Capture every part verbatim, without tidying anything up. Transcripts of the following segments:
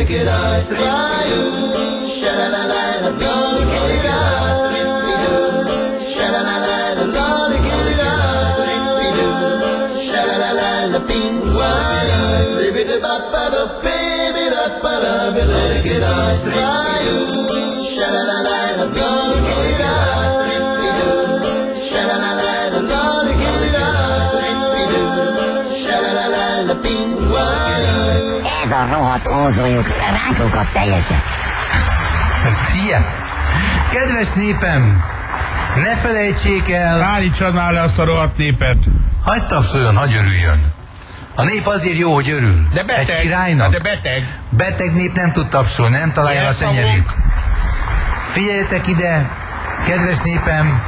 get us right. Sha-la-la-la, I'm gonna get us. Sha-la-la-la, I'm gonna get us. Sha-la-la-la, bing-wah. Libi-di-ba-ba-da-baby-da-ba-da, gonna get us right. Sha-la-la-la, I'm gonna get us. Sha-la-la-la, I'm gonna get us. Sha-la-la-la, bing-wah. Ez a rohadt ózójuk rákokat teljesen. Szia! Kedves népem, ne felejtsék el... Állítsad már le azt a rohadt népet. Hagy tapsoljon, hagy örüljön. A nép azért jó, hogy örül. De beteg. Egy királynak. De beteg. Beteg nép nem tud tapsolni, nem találja Ilyen a tenyerét. szavuk. Figyeljetek ide, kedves népem,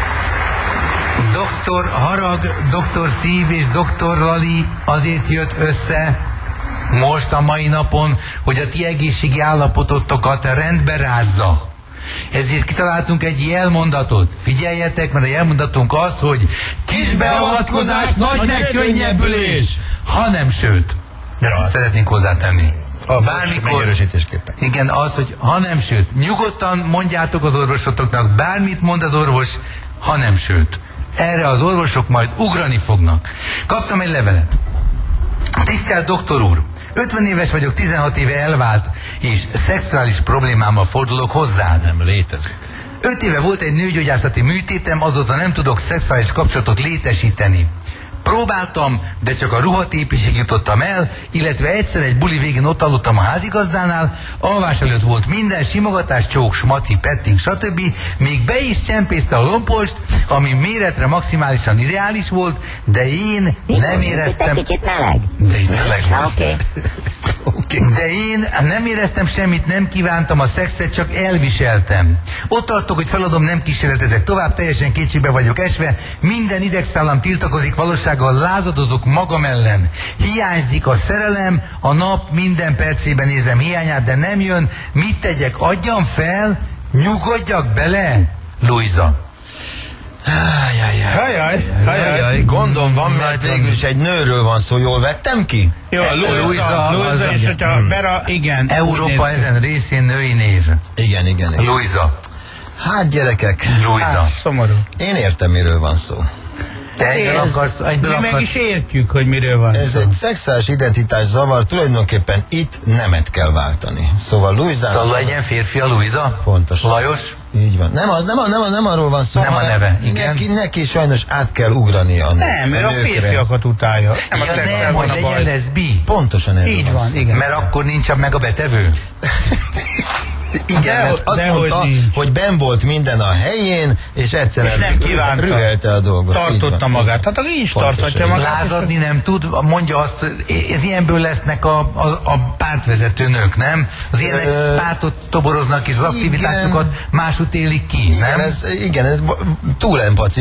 doktor Harag, doktor Szív és doktor Lali azért jött össze most a mai napon, hogy a ti egészségi állapototokat rendbe rázza. Ezért kitaláltunk egy jelmondatot. Figyeljetek, mert a jelmondatunk az, hogy kis beavatkozás, nagy megkönnyebbülés, hanem sőt. Ezt szeretnénk hozzátenni. Bármikor, megerősítésképpen. igen, az, hogy hanem sőt. Nyugodtan mondjátok az orvosotoknak, bármit mond az orvos, hanem sőt. Erre az orvosok majd ugrani fognak. Kaptam egy levelet. Tisztelt doktor úr, ötven éves vagyok, tizenhat éve elvált, és szexuális problémámmal fordulok hozzád. Nem létezik. öt éve volt egy nőgyógyászati műtétem, azóta nem tudok szexuális kapcsolatot létesíteni. Próbáltam, de csak a ruhatépésig jutottam el, illetve egyszer egy buli végén ott aludtam a házigazdánál, alvás előtt volt minden, simogatás, csók, smaci, petting, stb. Még be is csempészte a lompost, ami méretre maximálisan ideális volt, de én nem éreztem... Kicsit meleg. De itt meleg Na, volt. oké. De én nem éreztem semmit, nem kívántam a szexet, csak elviseltem. Ott tartok, hogy feladom, nem kísérletezek tovább, teljesen kétségbe vagyok esve, minden idegszállam tiltakozik, valósággal lázadozok magam ellen. Hiányzik a szerelem, a nap minden percében érzem hiányát, de nem jön. Mit tegyek? Adjam fel? Nyugodjak bele? Luisa. Hájjájjáj. Hajjaj, hajjaj. Hájjáj, gondom van, mert végül is egy nőről van szó, jól vettem ki? Jó, Luisa, Luisa, Luisa, az- és hogyha Vera, igen. Európa úgy néz ki. ezen részén női név. Igen, igen, igen. Luisa. Hát gyerekek, Luisa. Hát, szomorú. én értem, miről van szó. Te egyből Ez- akarsz, egyből Mi meg akarsz. is értjük, hogy miről van Ez szó. egy szexuális identitás zavar, tulajdonképpen itt nemet kell váltani. Szóval Luisa... Szóval legyen férfi a Luisa? Pontosan. Lajos? Így van. Nem, az, nem, a- nem, a- nem arról van szó, Nem a hanem neve, igen. Neki, neki sajnos át kell ugrani a nő. Nem, mert a nőkre. férfiakat utálja. Nem a Ja, szexel nem, van hogy a legyen baj. leszbi. Pontosan erről Így van van, szó. igen. Mert akkor nincs meg a betevő. Igen, De- mert azt dehogy mondta, nincs. hogy benn volt minden a helyén, és egyszerűen És nem kívánta. rühelte a dolgot. Így Tartotta van. magát. Hát aki is Pontosan. tarthatja magát. Lázadni nem tud, mondja azt, ez ilyenből lesznek a, a, a pártvezető nők, nem? Az ilyenek Ö, pártot toboroznak, és az aktivitásokat másút élik ki, Igen, nem? ez, igen, ez túl empaci.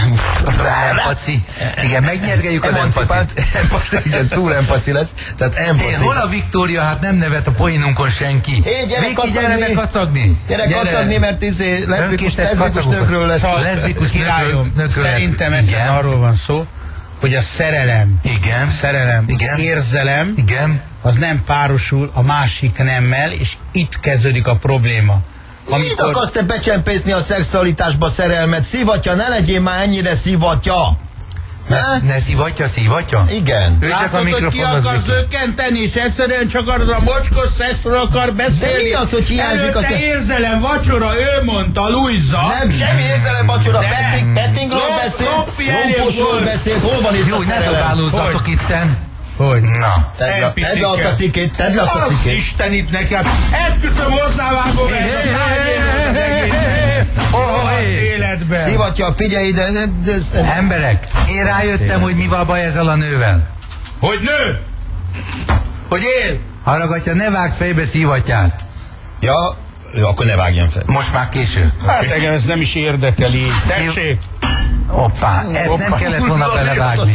Empaci. Igen, megnyergeljük az Emancipált, empacit. empaci, igen, túl empaci lesz. Tehát Hé, empaci. hol a Viktória? Hát nem nevet a poénunkon senki. Hé, gyere Viki, gyere kacagni. meg kacagni. Gyere Gyere. kacagni, mert izé leszbikus, Önkéntes leszbikus kacagokat. nőkről lesz. Szóval leszbikus Királyom, nőkről. szerintem Igen. ezen arról van szó, hogy a szerelem, Igen. szerelem, Igen. érzelem, Igen. az nem párosul a másik nemmel, és itt kezdődik a probléma. Mit akarsz te becsempészni a szexualitásba szerelmet? Szivatja, ne legyél már ennyire szivatja! Ne, Ne? ne szívatja, szívatja? Igen. Ő csak a Látod, hogy ki mikrofonhoz akar Viki. zökkenteni, és egyszerűen csak arra a mocskos szexről akar beszélni. De mi az, hogy hiányzik Előtte az- érzelem, vacsora, ő mondta, Luisa. Nem, semmi érzelem vacsora, De. petting, pettingről Lop- beszél, loppi elég lomposról volt. beszél, hol van itt Jó, a ne szerelem? dobálózzatok itten. Hogy? Na. Tedd le- Nem tedd le azt a picike. szikét, tedd le azt a Az szikét. Isten itt nekem. Esküszöm, hozzávágom Hé, ezt hé, a hé, hé, hé, tárgyélet hé. életben. Szivatja, figyelj ide, ne- de ez- Emberek, én rájöttem, hogy mi van a baj ezzel a nővel. Hogy nő? Hogy él? Haragatja, ne vágd fejbe szívatját. Ja, jó, akkor ne vágjam fel. Most már késő. Hát engem ez nem is érdekel így. Tessék. Hoppá, ezt nem kellett volna belevágni.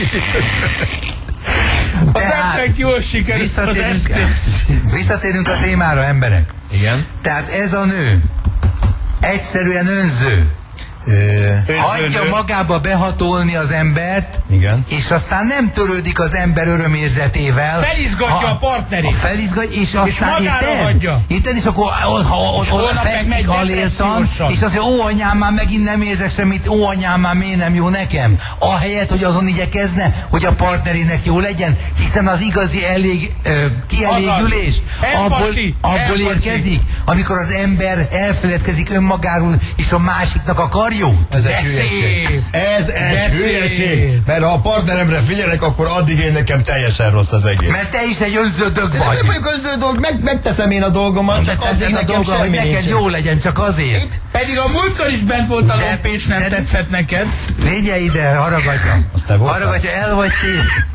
Az effekt jól sikerült. Az Visszatérünk, effekt. visszatérünk a témára, emberek. Igen. Tehát ez a nő egyszerűen önző. Ö, Hagyja magába behatolni az embert, Igen. és aztán nem törődik az ember örömérzetével. Felizgatja a partnerét. A felizgatja, és aztán magára érted? hagyja. Érted, és akkor ott, ha ott, ott holnap meg fekszik megy aléltan, depressziósan. és azt mondja, ó anyám, már megint nem érzek semmit, ó anyám, már miért nem jó nekem? Ahelyett, hogy azon igyekezne, hogy a partnerének jó legyen, hiszen az igazi elég, ö, kielégülés abból, Empati, abból empati. érkezik, amikor az ember elfeledkezik önmagáról, és a másiknak akar jót. Ez De egy hülyeség. szép. Ez egy De hülyeség. szép. Mert ha a partneremre figyelek, akkor addig én nekem teljesen rossz az egész. Mert te is egy önződök De vagy. nem vagyok önző dolg, meg, megteszem én a dolgomat, csak Te addig teszed a nekem dolga, hogy semmi neked nincs. jó legyen, csak azért. Pedig a múltkor is bent volt a De- lópés, nem de- tetszett neked. Figyelj ide, haragatja. Azt te voltál? Haragatja, el vagy tévedve.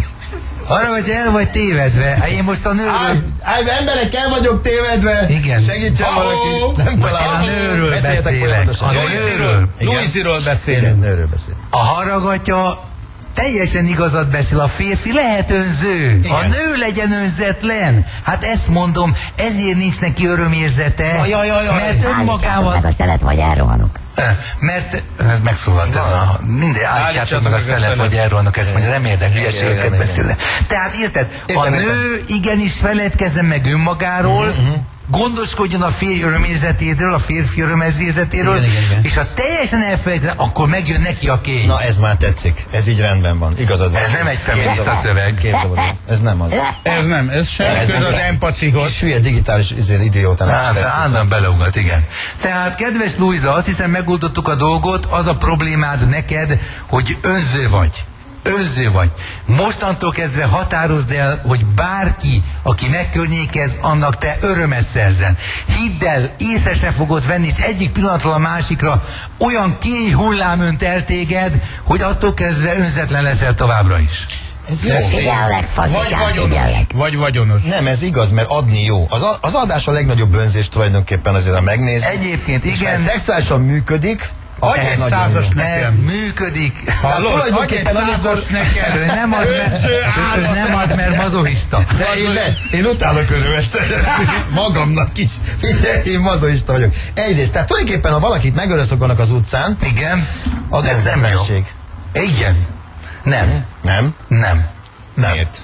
Haragatja, el vagy tévedve. Hát én most a Áj, nőről... áj, emberek, el vagyok tévedve. Igen. Segítsen Ahó. valaki. Nem Most én a találom. nőről Beszéljetek beszélek. folyamatosan. A Jó, nőről. Igen. Louisiról Igen, beszélünk. nőről beszél. A haragatja teljesen igazat beszél. A férfi lehet önző. Igen. A nő legyen önzetlen. Hát ezt mondom, ezért nincs neki örömérzete. Jaj, jaj, jaj, jaj. Mert Állítsátok önmagával... meg a szelet, vagy elrohanok. Mert ez megszólalt ez a... Mindegy, állítsátok meg a szelet, hogy elrohanok, ezt mondja, nem érdek, hülyeségeket igen, beszél. Tehát érted, a Értem, nő igenis feledkezzen meg önmagáról, gondoskodjon a férj örömérzetéről, a férfi örömérzetéről, Igen, igen, igen. és ha teljesen elfelejtkezzen, akkor megjön neki a kény. Na ez már tetszik. Ez így rendben van. Igazad van. Ez nem egy feminista Képzavar. szöveg. Képzavarod. Ez nem az. Ez nem, ez sem Ez köz nem. az empatihoz. Kis hülye digitális izé, idiótának Hát, tetszik. állandóan beleugat, igen. Tehát, kedves Luisa, azt hiszem megoldottuk a dolgot, az a problémád neked, hogy önző vagy. Önző vagy. Mostantól kezdve határozd el, hogy bárki, aki megkörnyékez, annak te örömet szerzen. Hidd el, észre sem fogod venni, és egyik pillanatról a másikra olyan kény hullám önt el téged, hogy attól kezdve önzetlen leszel továbbra is. Ez jó. Figyellek, Vagy fazikám, vagyonos. figyellek. Vagy vagyonos. Nem, ez igaz, mert adni jó. Az, a- az adás a legnagyobb önzés tulajdonképpen azért, ha megnéz. Egyébként És ha ez igen, szexuálisan működik, Adj egy ez nagyon százas jó. ez nekem. működik. Hallod? Adj egy Tulajdonképpen százas amikor- nekem. Ő nem ad, mert, Önző ő, ő nem ad, mert mazohista. De én, ne, én utálok örömet szerezni magamnak is. Figyelj, én mazoista vagyok. Egyrészt, tehát tulajdonképpen, ha valakit megöröszokolnak az utcán, Igen. az ez nem jó. önzetlenség. Igen. Nem. Nem? Nem. Nem. Miért?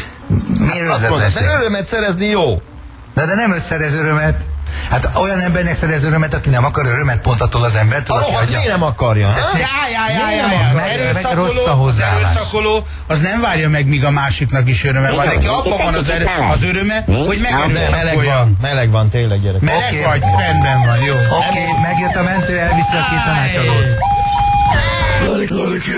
Miért Azt mondod, önzetlenség? mert örömet szerezni jó. De, de nem összerez örömet. Hát olyan embernek szerez örömet, aki nem akar örömet pont attól az embertől, A aki rohadt hagyja. miért nem akarja? ha? Já, já, já, Miért já, nem já. akar? Meg- meg Erőszakoló, rossz a az hozzáállás. erőszakoló, az nem várja meg, míg a másiknak is öröme van. Neki abban van az, erő, az öröme, hogy De meleg megerőszakolja. van, meleg van tényleg, gyerek. Meleg Oké. vagy? Rendben van, jó. Oké, okay, megjött a mentő, elviszi a két tanácsadót. Let it, let it,